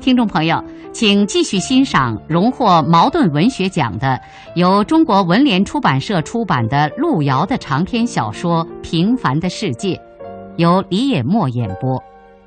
听众朋友，请继续欣赏荣获茅盾文学奖的、由中国文联出版社出版的路遥的长篇小说《平凡的世界》，由李野墨演播。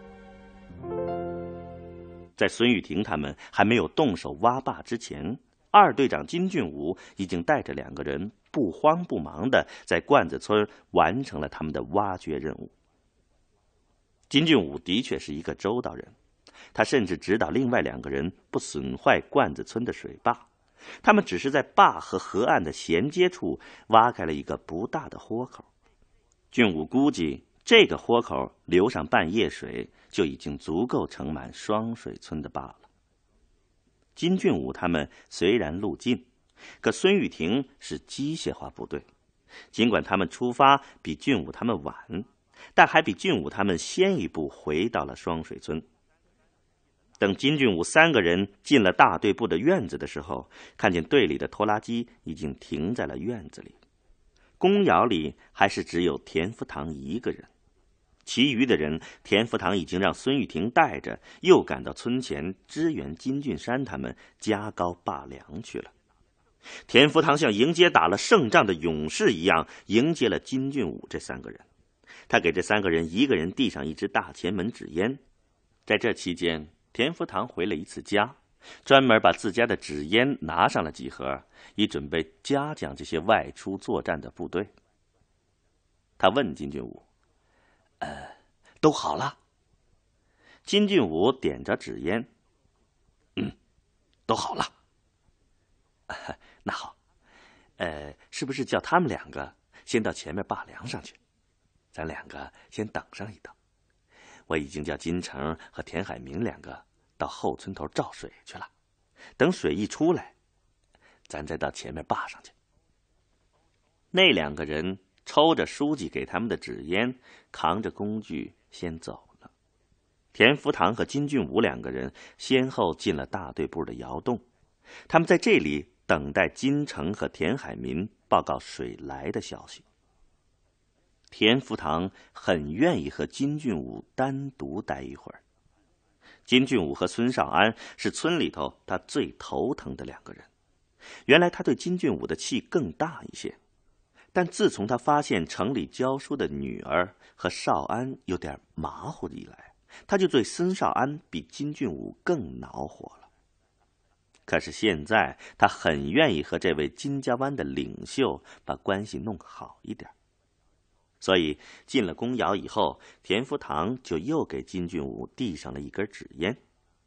在孙玉婷他们还没有动手挖坝之前，二队长金俊武已经带着2个人不慌不忙地在罐子村完成了他们的挖掘任务。金俊武的确是一个周到人，他甚至指导另外2个人不损坏罐子村的水坝，他们只是在坝和河岸的衔接处挖开了一个不大的豁口。俊武估计这个豁口流上半夜水，就已经足够盛满双水村的坝了。金俊武他们虽然路近，可孙玉婷是机械化部队，尽管他们出发比俊武他们晚，但还比俊武他们先一步回到了双水村。等金俊武3个人进了大队部的院子的时候，看见队里的拖拉机已经停在了院子里，公窑里还是只有田福堂1个人，其余的人田福堂已经让孙玉婷带着，又赶到村前支援金俊山他们加高坝梁去了。田福堂像迎接打了胜仗的勇士一样迎接了金俊武这3个人，他给这3个人1个人递上一支大前门纸烟。在这期间，田福堂回了一次家，专门把自家的纸烟拿上了几盒，以准备嘉奖这些外出作战的部队。他问金俊武：都好了？金俊武点着纸烟：都好了。那好，是不是叫他们2个先到前面坝梁上去，咱2个先等上一等。我已经叫金城和田海明2个到后村头照水去了，等水一出来，咱再到前面坝上去。那2个人抽着书记给他们的纸烟，扛着工具先走了。田福堂和金俊武2个人先后进了大队部的窑洞，他们在这里等待金城和田海民报告水来的消息。田福堂很愿意和金俊武单独待一会儿。金俊武和孙少安是村里头他最头疼的2个人。原来他对金俊武的气更大一些，但自从他发现城里教书的女儿和少安有点马虎以来，他就对孙少安比金俊武更恼火了。可是现在他很愿意和这位金家湾的领袖把关系弄好一点，所以进了公窑以后，田福堂就又给金俊武递上了一根纸烟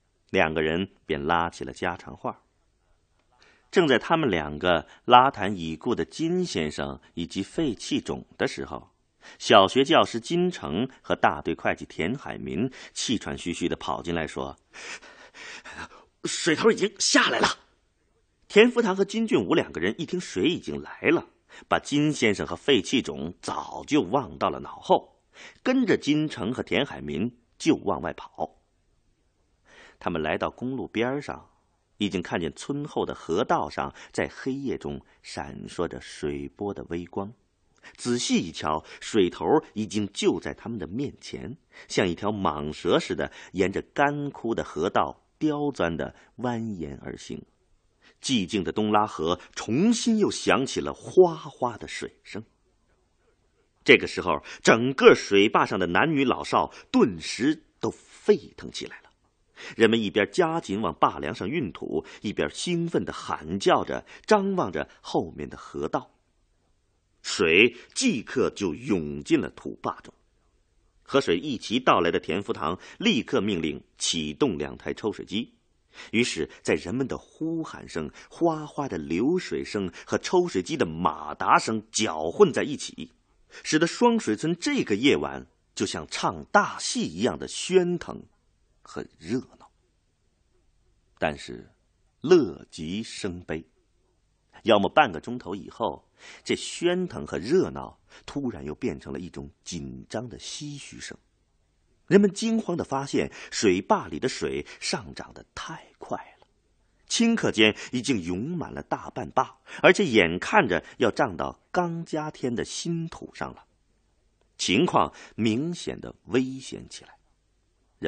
，2个人便拉起了家常话。正在他们2个拉谈已故的金先生以及废弃种的时候，小学教师金城和大队会计田海民气喘吁吁地跑进来说：水头已经下来了。田福堂和金俊武2个人一听水已经来了，把金先生和废弃种早就忘到了脑后，跟着金城和田海民就往外跑。他们来到公路边上，已经看见村后的河道上在黑夜中闪烁着水波的微光。仔细一瞧，水头已经就在他们的面前，像一条蟒蛇似的沿着干枯的河道刁钻地蜿蜒而行。寂静的东拉河重新又响起了哗哗的水声。这个时候，整个水坝上的男女老少顿时都沸腾起来了。人们一边加紧往坝梁上运土，一边兴奋地喊叫着，张望着后面的河道。水即刻就涌进了土坝中。和水一齐到来的田福堂立刻命令启动2台抽水机。于是在人们的呼喊声、哗哗的流水声和抽水机的马达声搅混在一起，使得双水村这个夜晚就像唱大戏一样的喧腾和热闹。但是乐极生悲，要么半个钟头以后，这喧腾和热闹突然又变成了一种紧张的唏嘘声。人们惊慌地发现，水坝里的水上涨得太快了，顷刻间已经涌满了大半坝，而且眼看着要涨到刚加添的新土上了。情况明显的危险起来，人们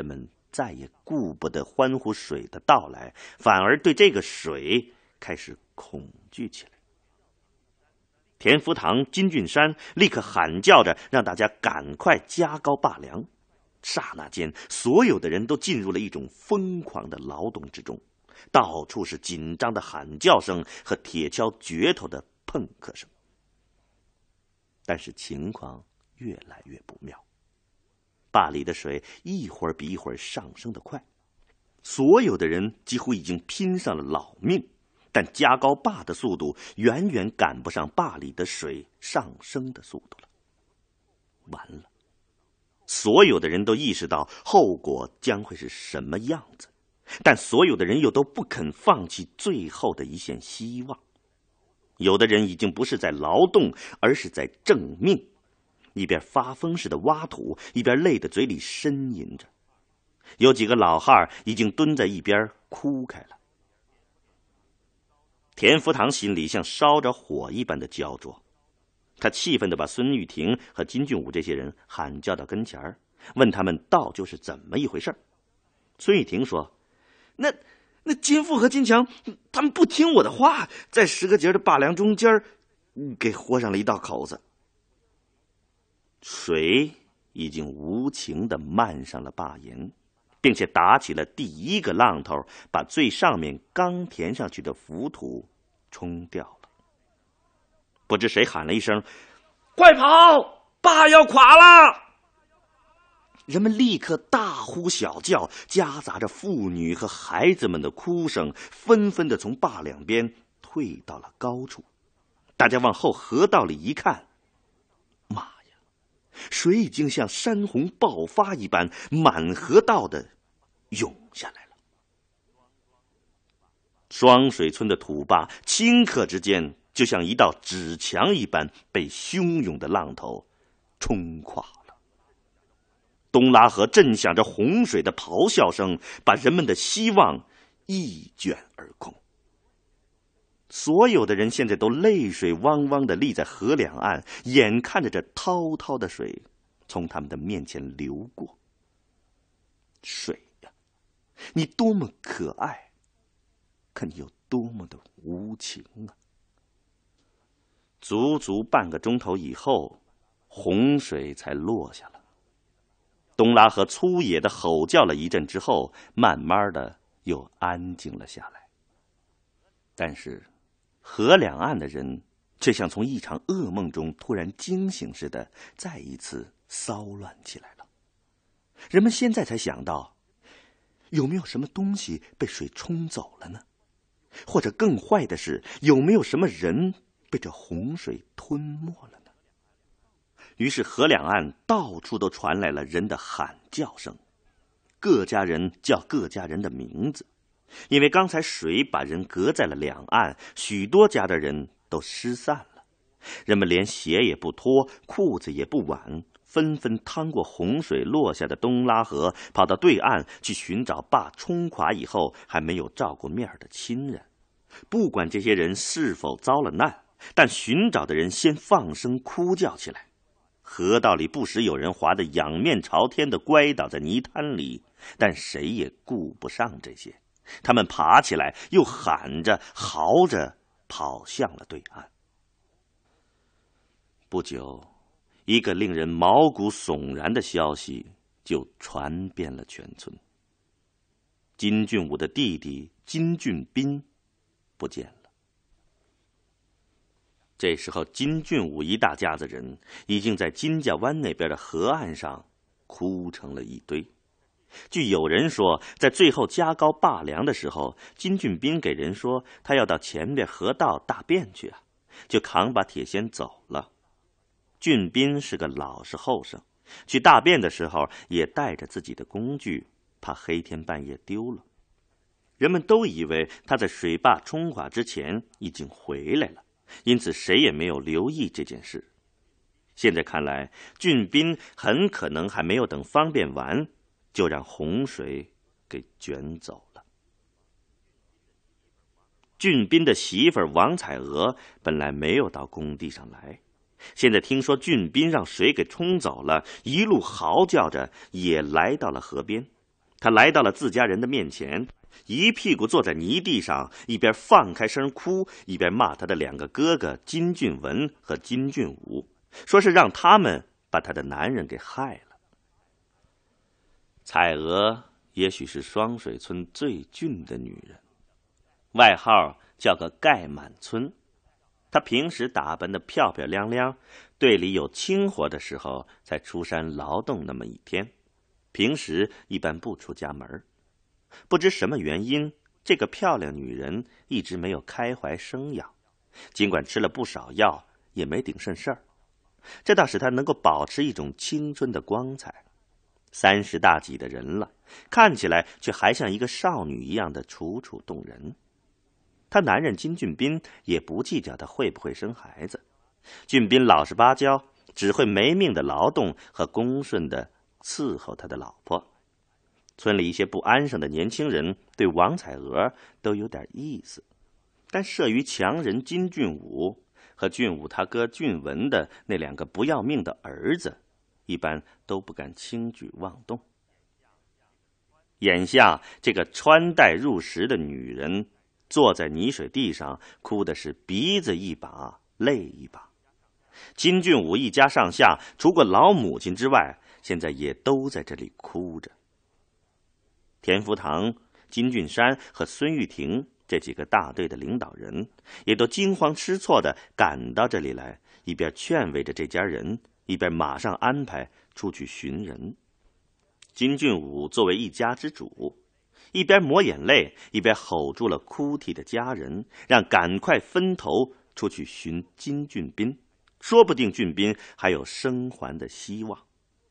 再也顾不得欢呼水的到来，反而对这个水开始恐惧起来。田福堂、金俊山立刻喊叫着让大家赶快加高坝梁。刹那间，所有的人都进入了一种疯狂的劳动之中，到处是紧张的喊叫声和铁锹镢头的碰磕声。但是情况越来越不妙，坝里的水一会儿比一会儿上升得快，所有的人几乎已经拼上了老命，但加高坝的速度远远赶不上坝里的水上升的速度了。完了，所有的人都意识到后果将会是什么样子，但所有的人又都不肯放弃最后的一线希望。有的人已经不是在劳动，而是在挣命，一边发疯似的挖土，一边累得嘴里呻吟着。有几个老汉已经蹲在一边哭开了。田福堂心里像烧着火一般的焦灼，他气愤地把孙玉婷和金俊武这些人喊叫到跟前儿，问他们到底是怎么一回事。孙玉婷说：“那金富和金强他们不听我的话，在10个节的坝梁中间给豁上了一道口子。”水已经无情地漫上了坝沿，并且打起了第一个浪头，把最上面刚填上去的浮土冲掉了。不知谁喊了一声：“快跑，坝要垮了！”人们立刻大呼小叫，夹杂着妇女和孩子们的哭声，纷纷地从坝两边退到了高处。大家往后河道里一看，妈呀，水已经像山洪爆发一般满河道的涌下来了。双水村的土坝顷刻之间就像一道纸墙一般被汹涌的浪头冲垮了。东拉河震响着洪水的咆哮声，把人们的希望一卷而空。所有的人现在都泪水汪汪地立在河两岸，眼看着这滔滔的水从他们的面前流过。水呀，你多么可爱，可你有多么的无情啊！足足半个钟头以后，洪水才落下了。东拉河粗野的吼叫了一阵之后，慢慢的又安静了下来。但是河两岸的人却像从一场噩梦中突然惊醒似的，再一次骚乱起来了。人们现在才想到，有没有什么东西被水冲走了呢？或者更坏的是，有没有什么人被这洪水吞没了呢？于是河两岸到处都传来了人的喊叫声，各家人叫各家人的名字。因为刚才水把人隔在了两岸，许多家的人都失散了。人们连鞋也不脱，裤子也不挽，纷纷趟过洪水落下的东拉河，跑到对岸去寻找坝冲垮以后还没有照过面的亲人。不管这些人是否遭了难，但寻找的人先放声哭叫起来。河道里不时有人滑得仰面朝天地乖倒在泥滩里，但谁也顾不上这些，他们爬起来，又喊着嚎着跑向了对岸。不久，一个令人毛骨悚然的消息就传遍了全村。金俊武的弟弟金俊斌不见了。这时候，金俊武一大家子人已经在金家湾那边的河岸上哭成了一堆。据有人说，在最后加高坝梁的时候，金俊斌给人说他要到前边河道大便去啊，就扛把铁锨走了。俊斌是个老实后生，去大便的时候也带着自己的工具，怕黑天半夜丢了。人们都以为他在水坝冲垮之前已经回来了，因此谁也没有留意这件事。现在看来，俊斌很可能还没有等方便完，就让洪水给卷走了。俊斌的媳妇王彩娥本来没有到工地上来，现在听说俊斌让水给冲走了，一路嚎叫着也来到了河边。 他来到了自家人的面前，一屁股坐在泥地上，一边放开声哭，一边骂他的2个哥哥金俊文和金俊武，说是让他们把他的男人给害了。彩娥也许是双水村最俊的女人，外号叫个盖满村。她平时打扮得漂漂亮亮，队里有清活的时候才出山劳动那么一天，平时一般不出家门。不知什么原因，这个漂亮女人一直没有开怀生养，尽管吃了不少药，也没顶顺事儿。这倒使她能够保持一种青春的光彩。30大几的人了，看起来却还像一个少女一样的楚楚动人。她男人金俊斌也不计较她会不会生孩子，俊斌老实巴交，只会没命的劳动和恭顺的伺候他的老婆。村里一些不安生的年轻人对王彩娥都有点意思，但慑于强人金俊武和俊武他哥俊文的那2个不要命的儿子，一般都不敢轻举妄动。眼下这个穿戴入时的女人坐在泥水地上，哭的是鼻子一把泪一把。金俊武一家上下除过老母亲之外，现在也都在这里哭着。田福堂、金俊山和孙玉婷这几个大队的领导人也都惊慌失措地赶到这里来，一边劝慰着这家人，一边马上安排出去寻人。金俊武作为一家之主，一边抹眼泪，一边吼住了哭啼的家人，让赶快分头出去寻金俊斌，说不定俊斌还有生还的希望。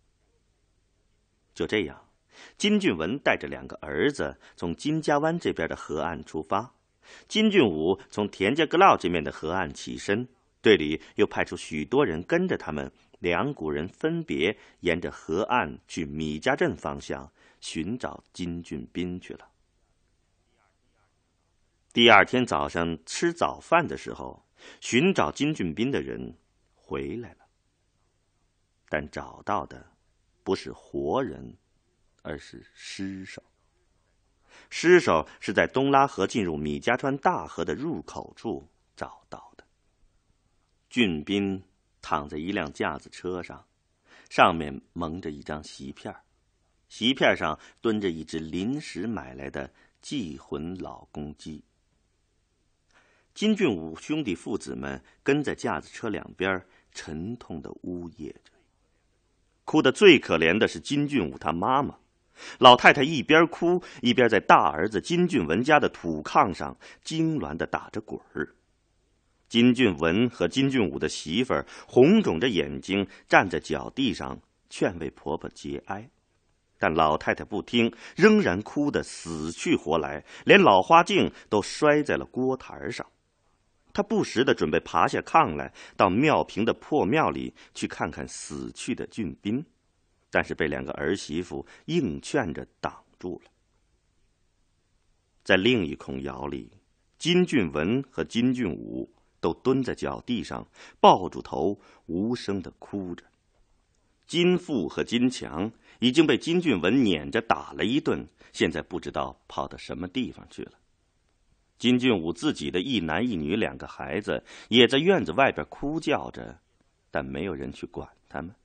就这样，金俊文带着2个儿子从金家湾这边的河岸出发，金俊武从田家阁老这面的河岸起身，队里又派出许多人跟着他们，2股人分别沿着河岸去米家镇方向寻找金俊斌去了。第2天早上吃早饭的时候，寻找金俊斌的人回来了，但找到的不是活人，而是尸首。尸首是在东拉河进入米家川大河的入口处找到的。俊斌躺在一辆架子车上，上面蒙着一张席片，席片上蹲着一只临时买来的祭魂老公鸡。金俊武兄弟父子们跟在架子车两边，沉痛地呜咽着。哭得最可怜的是金俊武他妈妈，老太太一边哭一边在大儿子金俊文家的土炕上痉挛地打着滚儿。金俊文和金俊武的媳妇儿红肿着眼睛站在脚地上劝慰婆婆节哀，但老太太不听，仍然哭得死去活来，连老花镜都摔在了锅台上。她不时地准备爬下炕来，到庙坪的破庙里去看看死去的俊斌，但是被两个儿媳妇硬劝着挡住了。在另一孔窑里，金俊文和金俊武都蹲在脚地上，抱住头无声地哭着。金富和金强已经被金俊文撵着打了一顿，现在不知道跑到什么地方去了。金俊武自己的一男一女两个孩子也在院子外边哭叫着，但没有人去管他们。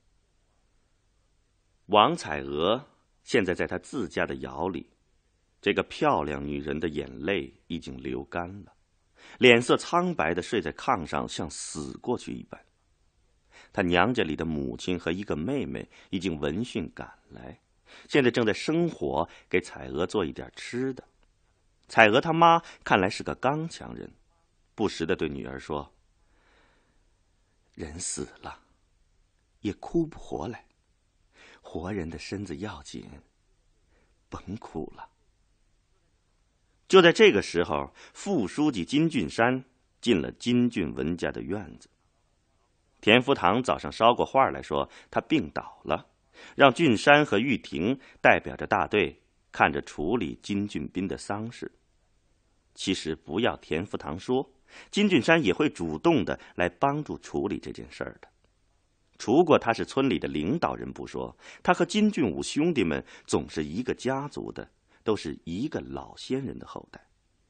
王彩娥现在在她自家的窑里，这个漂亮女人的眼泪已经流干了，脸色苍白地睡在炕上，像死过去一般。她娘家里的母亲和一个妹妹已经闻讯赶来，现在正在生火给彩娥做一点吃的。彩娥她妈看来是个刚强人，不时地对女儿说：“人死了也哭不活来，活人的身子要紧，甭哭了。”就在这个时候，副书记金俊山进了金俊文家的院子。田福堂早上捎过话来说他病倒了，让俊山和玉婷代表着大队看着处理金俊斌的丧事。其实不要田福堂说，金俊山也会主动的来帮助处理这件事儿的。 除过他是村里的领导人不说，他和金俊武兄弟们总是一个家族的，都是一个老先人的后代。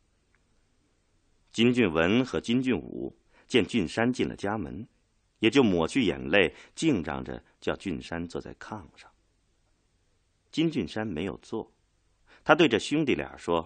金俊文和金俊武见俊山进了家门，也就抹去眼泪，敬让着叫俊山坐在炕上。金俊山没有坐，他对着兄弟俩说：“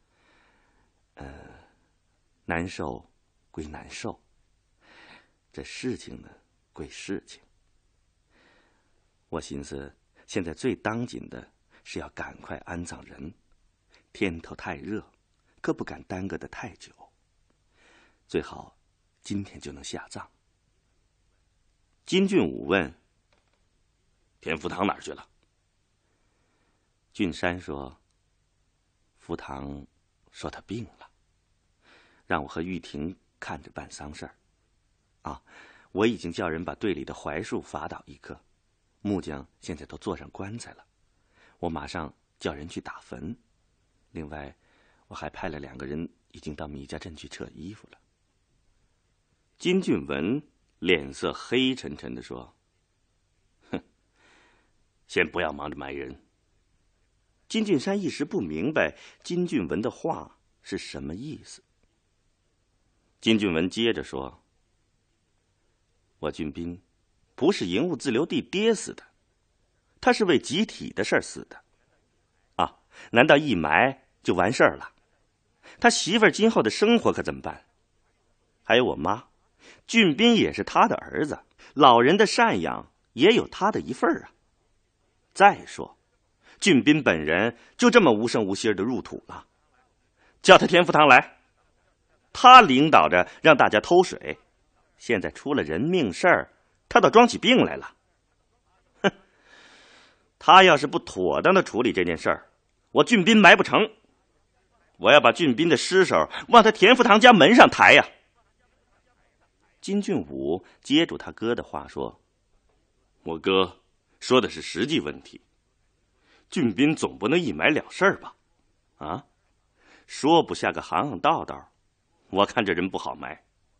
难受归难受，这事情呢归事情。我寻思，现在最当紧的是要赶快安葬人，天头太热，可不敢耽搁得太久。最好今天就能下葬。”金俊武问：“田福堂哪儿去了？”俊山说：“福堂说他病了，让我和玉婷看着办丧事儿。我已经叫人把队里的槐树伐倒一棵，木匠现在都做上棺材了，我马上叫人去打坟。另外，我还派了2个人已经到米家镇去扯衣服了。”金俊文脸色黑沉沉地说：“哼，先不要忙着埋人。”金俊山一时不明白金俊文的话是什么意思。金俊文接着说：“我俊斌不是营务自留地跌死的，他是为集体的事儿死的。难道一埋就完事儿了？他媳妇儿今后的生活可怎么办？还有我妈，俊斌也是他的儿子，老人的赡养也有他的一份儿啊。再说俊斌本人就这么无声无息的入土了，叫他田福堂来，他领导着让大家偷水，现在出了人命事儿，他倒装起病来了。哼，他要是不妥当的处理这件事儿，我俊斌埋不成，我要把俊斌的尸首往他田福堂家门上抬呀。”金俊武接住他哥的话说：“我哥说的是实际问题，俊斌总不能一埋了事儿吧？说不下个行行道道，我看这人不好埋。”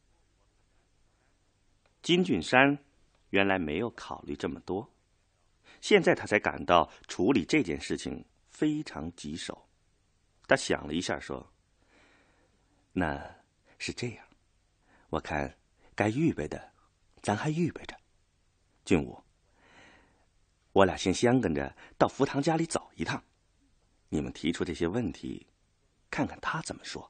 金俊山原来没有考虑这么多，现在他才感到处理这件事情非常棘手。他想了一下说：“那是这样，我看该预备的咱还预备着。俊武，我俩先相跟着到福堂家里走一趟，你们提出这些问题，看看他怎么说。”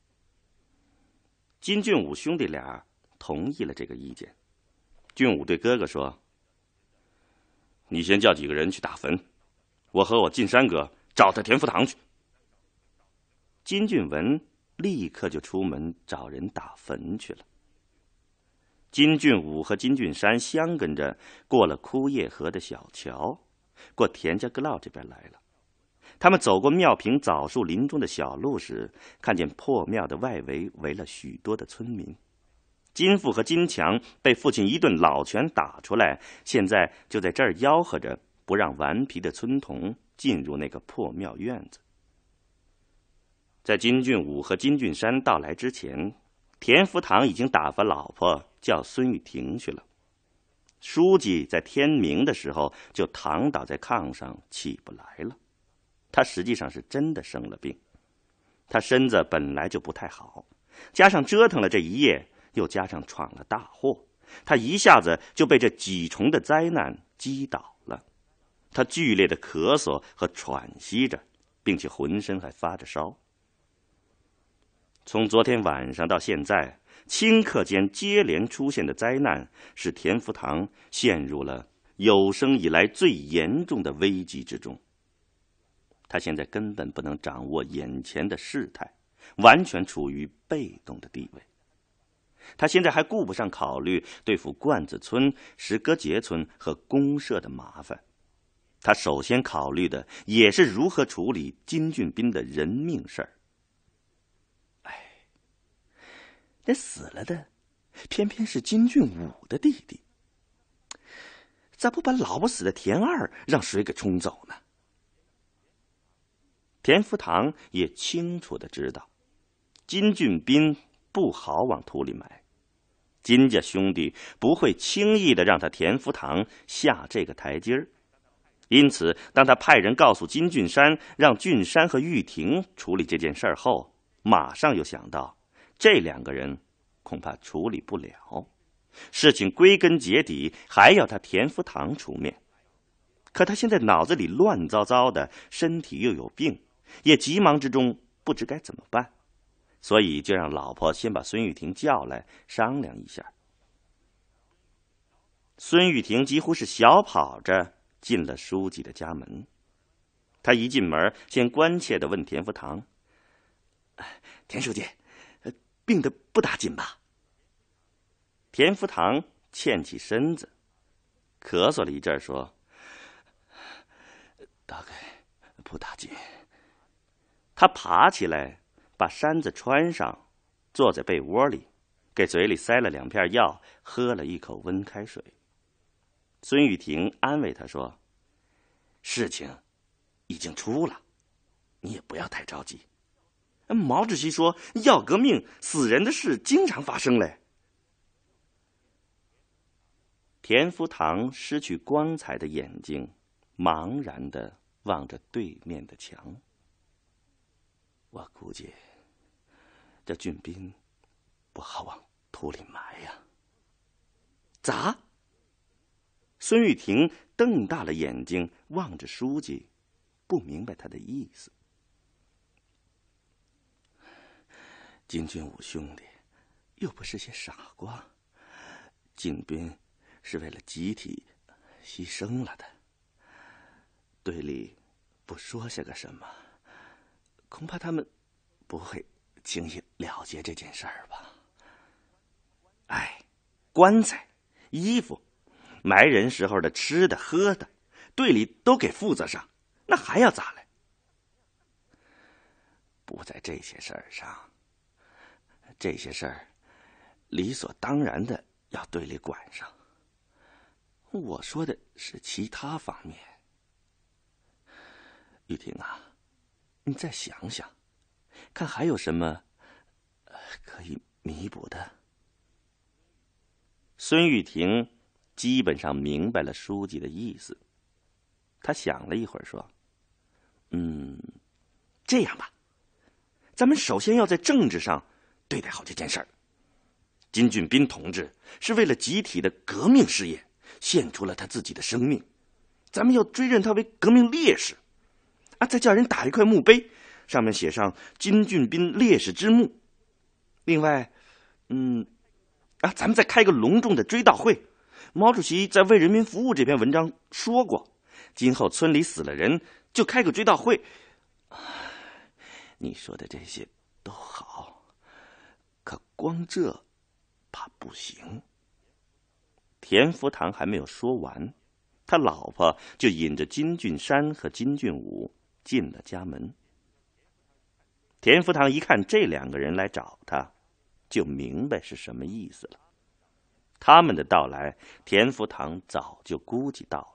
金俊武兄弟俩同意了这个意见。俊武对哥哥说：“你先叫几个人去打坟，我和我进山哥找他田福堂去。”金俊文立刻就出门找人打坟去了。金俊武和金俊山相跟着过了枯叶河的小桥，过田家阁老这边来了。他们走过庙坪枣树林中的小路时，看见破庙的外围围了许多的村民。金富和金强被父亲一顿老拳打出来，现在就在这儿吆喝着不让顽皮的村童进入那个破庙院子。在金俊武和金俊山到来之前，田福堂已经打发老婆叫孙玉婷去了。书记在天明的时候就躺倒在炕上起不来了，他实际上是真的生了病。他身子本来就不太好，加上折腾了这一夜，又加上闯了大祸，他一下子就被这几重的灾难击倒了。他剧烈的咳嗽和喘息着，并且浑身还发着烧。从昨天晚上到现在，顷刻间接连出现的灾难使田福堂陷入了有生以来最严重的危机之中。他现在根本不能掌握眼前的事态，完全处于被动的地位。他现在还顾不上考虑对付罐子村、石歌节村和公社的麻烦，他首先考虑的也是如何处理金俊斌的人命事儿。那死了的偏偏是金俊武的弟弟，咋不把老不死的田二让水给冲走呢？田福堂也清楚地知道金俊斌不好往土里埋， 金家兄弟不会轻易的让他田福堂下这个台阶儿。因此，当他派人告诉金俊山，让俊山和玉婷处理这件事后，马上又想到这两个人恐怕处理不了，事情归根结底还要他田福堂出面。可他现在脑子里乱糟糟的，身体又有病，也急忙之中不知该怎么办，所以就让老婆先把孙玉婷叫来商量一下。孙玉婷几乎是小跑着进了书记的家门。他一进门，先关切地问田福堂：“田书记，病得不打紧吧？”田福堂欠起身子，咳嗽了一阵，说：“大概不打紧。”他爬起来，把衫子穿上，坐在被窝里，给嘴里塞了2片药，喝了一口温开水。孙玉婷安慰他说：“事情已经出了，你也不要太着急。毛主席说，要革命，死人的事经常发生嘞。”田福堂失去光彩的眼睛茫然地望着对面的墙。我估计这俊斌不好往土里埋呀。咋？孙玉婷瞪大了眼睛望着书记，不明白他的意思。金俊武兄弟又不是些傻瓜，俊斌是为了集体牺牲了的，队里不说些个什么，恐怕他们不会轻易了结这件事儿吧。棺材、衣服、埋人时候的吃的喝的，队里都给负责上，那还要咋嘞？不在这些事儿上，这些事儿理所当然的要队里管上。我说的是其他方面。玉婷啊，你再想想，看还有什么可以弥补的。孙玉婷基本上明白了书记的意思，他想了一会儿说：“这样吧，咱们首先要在政治上对待好这件事儿。金俊斌同志是为了集体的革命事业献出了他自己的生命，咱们要追认他为革命烈士，再叫人打一块墓碑，上面写上金俊斌烈士之墓。另外，咱们再开个隆重的追悼会。毛主席在《为人民服务》这篇文章说过，今后村里死了人就开个追悼会。你说的这些都好，可光这怕不行。”田福堂还没有说完，他老婆就引着金俊山和金俊武进了家门。田福堂一看这2个人来找他，就明白是什么意思了。他们的到来，田福堂早就估计到